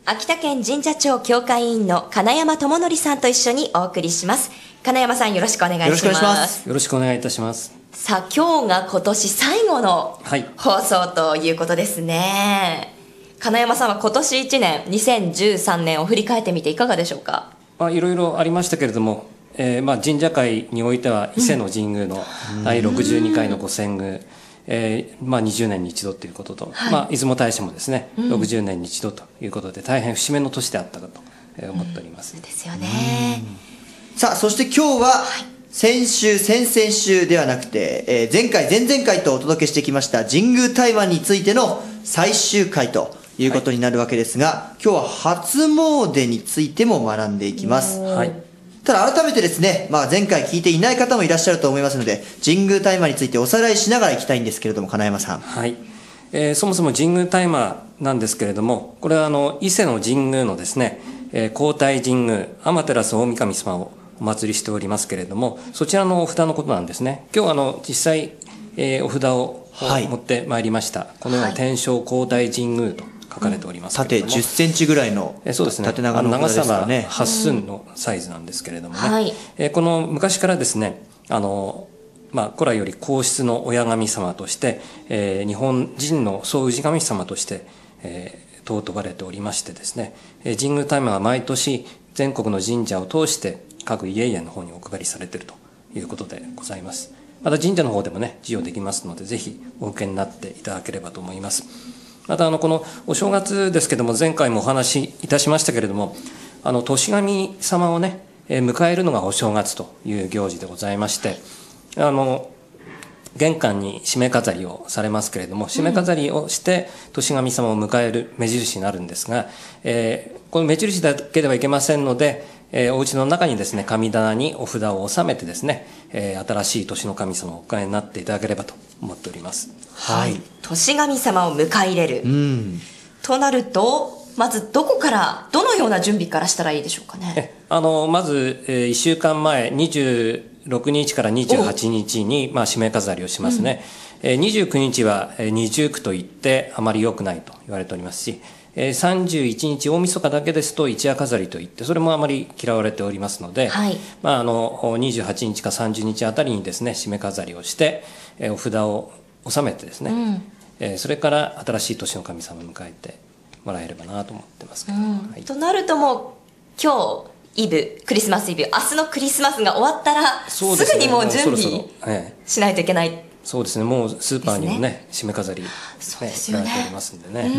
秋田県神社庁協会委員の金山智則さんと一緒にお送りします。金山さん、よろしくお願いします。 よろしくお願いします。 よろしくお願いいたします。 さあ、今日が今年最後の放送ということですね。金山さんは今年1年、2013年を振り返ってみていかがでしょうか。 いろいろありましたけれども、神社界においては伊勢の神宮の第62回のご遷宮、20年に一度ということと、出雲大社もですね、60年に一度ということで大変節目の年であったかと思っております。 ですよね。 さあ、そして今日は先週先々週ではなくて、前回前々回とお届けしてきました神宮大祭についての最終回ということになるわけですが、今日は初詣についても学んでいきます。ただ改めてですね、前回聞いていない方もいらっしゃると思いますので、神宮大祭についておさらいしながらいきたいんですけれども、金山さん。 そもそも神宮大祭なんですけれども、これは伊勢の神宮のですね、皇太神宮天照大神様をお祭りしておりますけれども、そちらのお札のことなんですね。今日実際、お札を持ってまいりました。このような天正皇太神宮と書かれておりますけれども、 縦10センチぐらいの縦長の長さは8寸のサイズなんですけれどもね、この昔からですね、古来より皇室の親神様として、日本人の総氏神様として、尊ばれておりましてですね、神宮大祭は毎年全国の神社を通して各家々の方にお配りされているということでございます。また神社の方でもね、授与できますので、ぜひお受けになっていただければと思います。またこのお正月ですけども、前回もお話しいたしましたけれども、年神様をね、迎えるのがお正月という行事でございまして、玄関に締め飾りをされますけれども、締め飾りをして年神様を迎える目印になるんですが、この目印だけではいけませんので、お家の中にですね、神棚にお札を納めてですね、新しい年の神様をお迎えになっていただければと思っております。 年神様を迎え入れる、となると、まずどこからどのような準備からしたらいいでしょうかね。 まず、1週間前26日から28日に締め飾りをしますね。29日は二重苦といってあまり良くないと言われておりますし、31日大晦日だけですと一夜飾りといってそれもあまり嫌われておりますので、28日か30日あたりにですね、締め飾りをして、お札を納めてですね、それから新しい年の神様を迎えてもらえればなと思ってますけど、 となるともう今日イブ、クリスマスイブ、明日のクリスマスが終わったらすぐにもう準備しないといけない。 そうですね、もうスーパーにもね、締め飾り売られておりますんでね。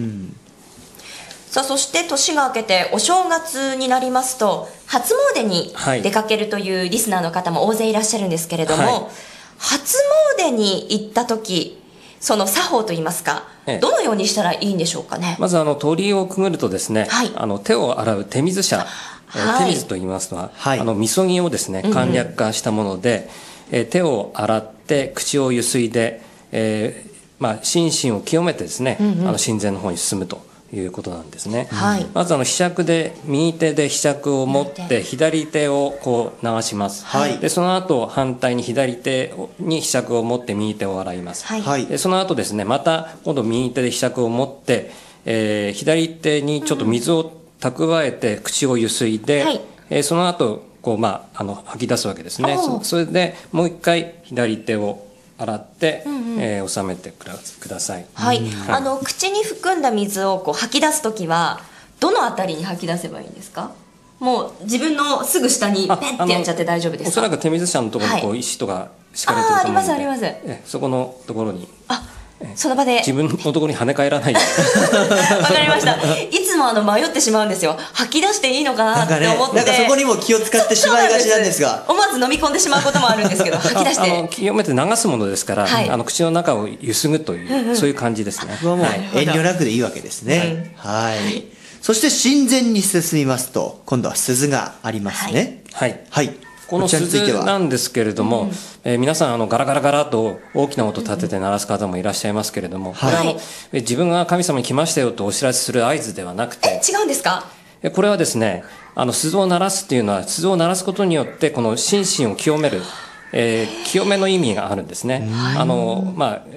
さあ、そして年が明けてお正月になりますと初詣に出かけるというリスナーの方も大勢いらっしゃるんですけれども、初詣に行った時、その作法といいますか、どのようにしたらいいんでしょうかね。 まず鳥居をくぐるとですね、手を洗う手水舎、手水と言いますのは、みそぎをですね、簡略化したもので、手を洗って口をゆすいで、心身を清めてですね、神前の方に進むということなんですね。まずひしゃくで、右手でひしゃくを持って左手をこう流します。でその後反対に左手にひしゃくを持って右手を洗います。でその後ですね、また今度右手でひしゃくを持って、左手にちょっと水を蓄えて口をゆすいで、その後こう吐き出すわけですね。それでもう一回左手を洗って、収めてください。 口に含んだ水をこう吐き出すときはどのあたりに吐き出せばいいんですか。もう自分のすぐ下にペンってやっちゃって大丈夫ですか。 おそらく手水舎のところにこう石とか敷かれてると思うので、 ありますあります。 そこのところにその場で自分のところに跳ね返らないようにわかりました。いつも迷ってしまうんですよ。吐き出していいのかなって思って、 なんかそこにも気を使ってしまいがちなんですが、 思わず飲み込んでしまうこともあるんですけど、吐き出して清めて流すものですから、口の中をゆすぐという、そういう感じですね。 もう遠慮なくでいいわけですね。そして神前に進みますと今度は鈴がありますね。 この鈴なんですけれども、皆さんガラガラガラと大きな音を立てて鳴らす方もいらっしゃいますけれども、これは自分が神様に来ましたよとお知らせする合図ではなくて、 違うんですか。 これはですね、鈴を鳴らすっていうのは、鈴を鳴らすことによってこの心身を清める、清めの意味があるんですね。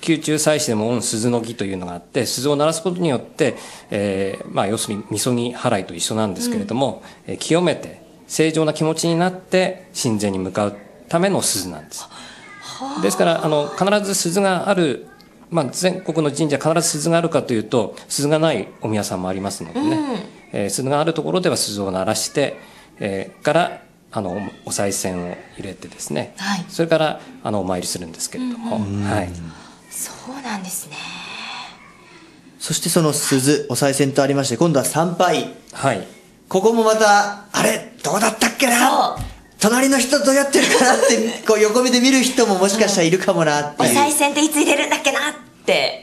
宮中祭祀でも御鈴の儀というのがあって、鈴を鳴らすことによって、要するにみそぎ払いと一緒なんですけれども、清めて正常な気持ちになって神前に向かうための鈴なんです。ですから必ず鈴がある、全国の神社必ず鈴があるかというと、鈴がないお宮さんもありますのでね、鈴があるところでは鈴を鳴らして、からお賽銭を入れてですね、はい、それからお参りするんですけれども、はい、 そうなんですね。 そしてその鈴、お賽銭とありまして、今度は参拝、はい、ここもまたあれどうだったっけな、隣の人どうやってるかなってこう横目で見る人ももしかしたらいるかもなっていう、 お賽銭っていつ入れるんだっけなって、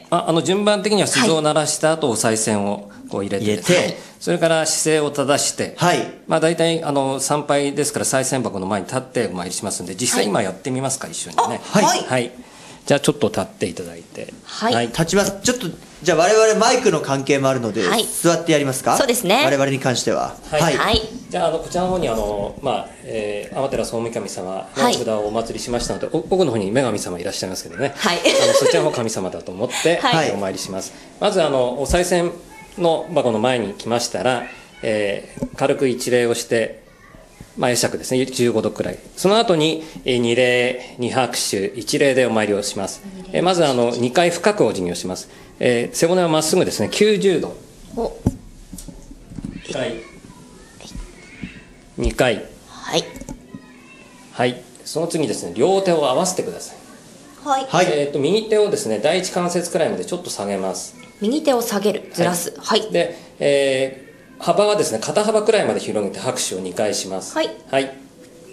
順番的には鈴を鳴らした後、お賽銭をこう入れてですね、それから姿勢を正して、はい、大体参拝ですから賽銭箱の前に立ってお参りしますので、実際今やってみますか、一緒にね。はい、はい、じゃあちょっと立っていただいて、 はい、立ちます。ちょっとじゃあ我々マイクの関係もあるので、はい、座ってやりますか。 そうですね、 我々に関しては。 はい、はい、じゃあこちらの方に天照総御神様の札をお祭りしましたので、奥の方に女神様いらっしゃいますけどね、はい、そちらも神様だと思って、はい、お参りします。まずお賽銭の箱の前に来ましたら、軽く一礼をして、会釈ですね、15度くらい。その後に二礼、二拍手、一礼でお参りをします。まず2回深くお辞儀をします。背骨はまっすぐですね、90度。1回。2回。はい。はい。その次ですね、両手を合わせてください。はい。右手をですね、第一関節くらいまでちょっと下げます。 右手を下げる、ずらす。はい。 で、幅はですね、肩幅くらいまで広げて拍手を2回します。はい。はい。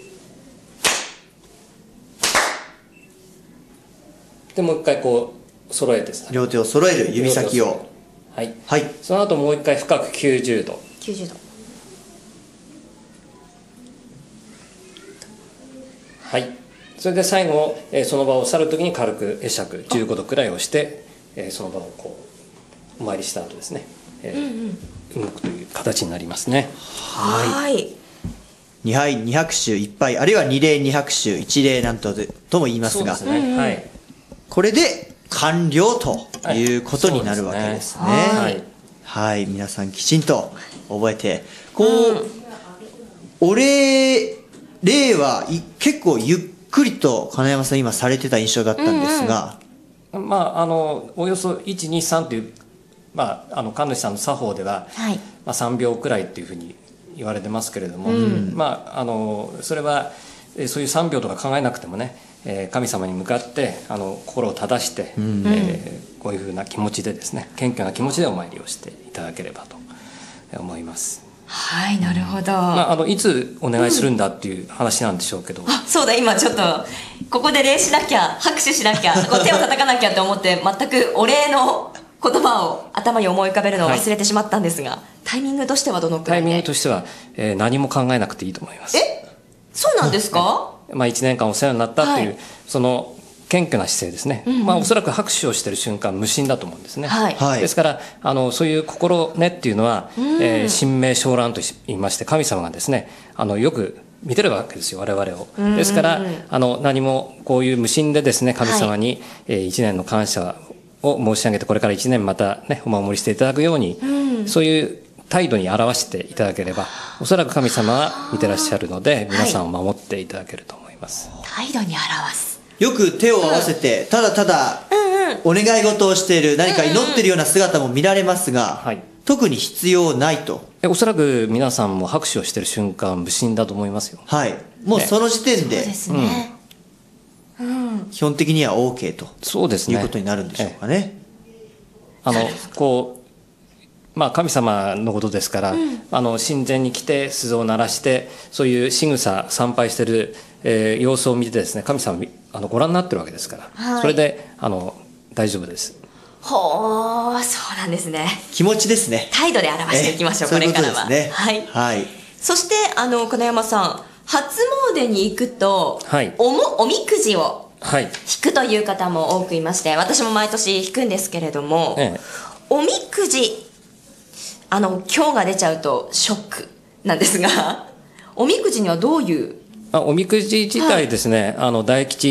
で、もう一回こう、揃えてさ。 両手を揃える、指先を。 はい。はい。その後もう一回深く90度。 90度。 はい。それで最後、その場を去るときに軽く会釈15度くらいをして、その場をこう、お参りした後ですね。動くという形になりますね。 はい。2杯2拍手1杯、あるいは2礼2拍手1礼なんとも言いますが、そうですね、はい、これで完了ということになるわけですね。はい、はい、皆さんきちんと覚えて、こう、お礼は結構ゆっくりと金山さん今されてた印象だったんですが、 およそ1、2、3という神主さんの作法では、はい、3秒くらいっていうふうに言われてますけれども、それはそういう3秒とか考えなくてもね、神様に向かって心を正して、こういうふうな気持ちでですね、謙虚な気持ちでお参りをしていただければと思います。 はい、なるほど。 いつお願いするんだっていう話なんでしょうけど、 そうだ、今ちょっとここで礼しなきゃ、拍手しなきゃ、こう手を叩かなきゃって思って全くお礼の言葉を頭に思い浮かべるのを忘れてしまったんですが、タイミングとしてはどのくらいで？ タイミングとしては、何も考えなくていいと思います。 そうなんですか ？1年間お世話になったという、その謙虚な姿勢ですね。おそらく拍手をしている瞬間無心だと思うんですね。ですからそういう心根っていうのは、神明承蘭と言いまして、神様がですねよく見てるわけですよ、我々を。ですから何もこういう無心でですね、神様に1年の感謝を申し上げて、これから1年またねお守りしていただくように、そういう態度に表していただければ、おそらく神様は見てらっしゃるので、皆さんを守っていただけると思います。 態度に表す。 よく手を合わせて、ただただお願い事をしている、何か祈っているような姿も見られますが、特に必要ないと。 おそらく皆さんも拍手をしている瞬間無心だと思いますよ。 はい。もうその時点で、 そうですね。 基本的には OK とそうですね、いうことになるんでしょうかね。 神様のことですから、神前に来て鈴を鳴らして、そういう仕草参拝している、様子を見てですね、神様ご覧になってるわけですから、それで大丈夫です。 ほー、そうなんですね。 気持ちですね。 態度で表していきましょう、これからは。はい。そして金山さん、初詣に行くと、おみくじを引くという方も多くいまして、私も毎年引くんですけれども、おみくじ、今日が出ちゃうとショックなんですが、おみくじにはどういう？ おみくじ自体ですね、大吉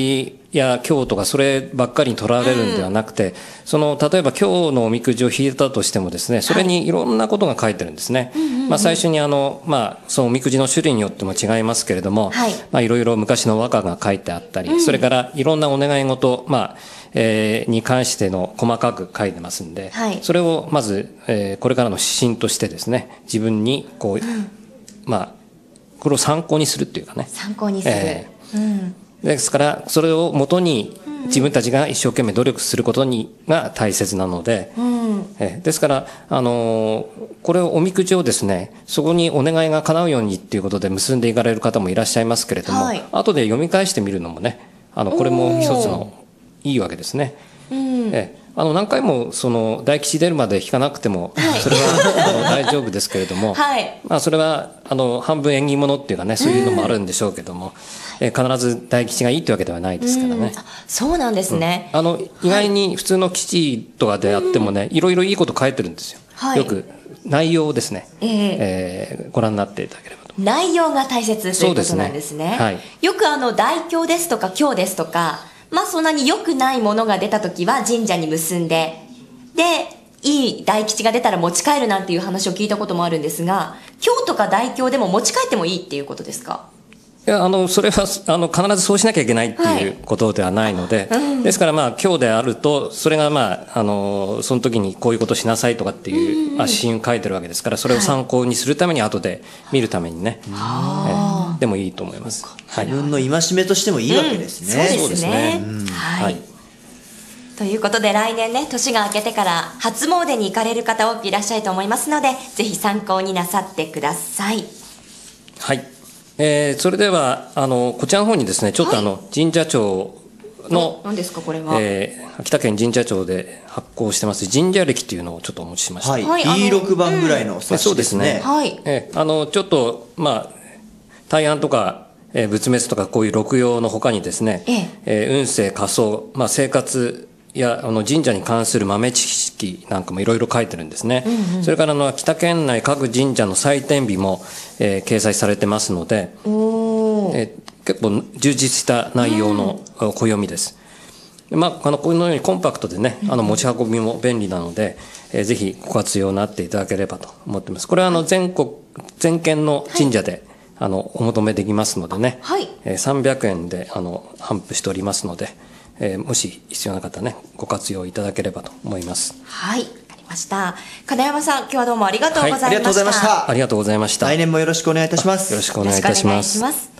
や今日とかそればっかりにとらわれるんではなくて、例えば今日のおみくじを引いたとしてもですね、それにいろんなことが書いてるんですね。最初にそのおみくじの種類によっても違いますけれども、いろいろ昔の和歌が書いてあったり、それからいろんなお願い事、に関しての細かく書いてますんで、それをまず、これからの指針としてですね、自分にこう、これを参考にするっていうかね。 参考にする。 ですから、それをもとに自分たちが一生懸命努力することが大切なので、ですから、これをおみくじをですね、そこにお願いが叶うようにっていうことで結んでいかれる方もいらっしゃいますけれども、後で読み返してみるのもね、これも一つのいいわけですね。何回も大吉出るまで引かなくても、それは大丈夫ですけれども、それは半分縁起物っていうかね、そういうのもあるんでしょうけども、必ず大吉がいいってわけではないですからね。 そうなんですね。 意外に普通の吉とかであってもね、いろいろいいこと書いてるんですよ。よく内容をですね、ご覧になっていただければと。 内容が大切ということなんですね。よく大凶ですとか凶ですとか、そんなに良くないものが出たときは神社に結んで、いい大吉が出たら持ち帰るなんていう話を聞いたこともあるんですが、凶とか大凶でも持ち帰ってもいいっていうことですか？ いや、それは、必ずそうしなきゃいけないっていうことではないので、ですから、今日であると、それが、その時にこういうことしなさいとかっていう指針を書いてるわけですから、それを参考にするために、後で見るためにね、でもいいと思います。 自分の戒めとしてもいいわけですね。 そうですね。ということで、来年ね、年が明けてから初詣に行かれる方多くいらっしゃると思いますので、ぜひ参考になさってください。 はい。それではこちらの方にですね、ちょっと神社庁の何ですかこれは、 秋田県神社庁で発行してます神社歴というのをちょっとお持ちしました。 E6 番ぐらいの冊子ですね。 ちょっと大安とか仏滅とかこういう六曜の他にですね、運勢仮想、生活や神社に関する豆知識なんかもいろいろ書いてるんですね。それから秋田県内各神社の祭典日も、掲載されてますので、結構充実した内容の小読みです。このようにコンパクトでね、持ち運びも便利なので、ぜひご活用になっていただければと思っています。これは全県の神社で、お求めできますのでね、300円で頒布しておりますので、もし必要な方ね、ご活用いただければと思います。 はい、わかりました。金山さん、今日はどうもありがとうございました。 ありがとうございました。 来年もよろしくお願いいたします。 よろしくお願いいたします。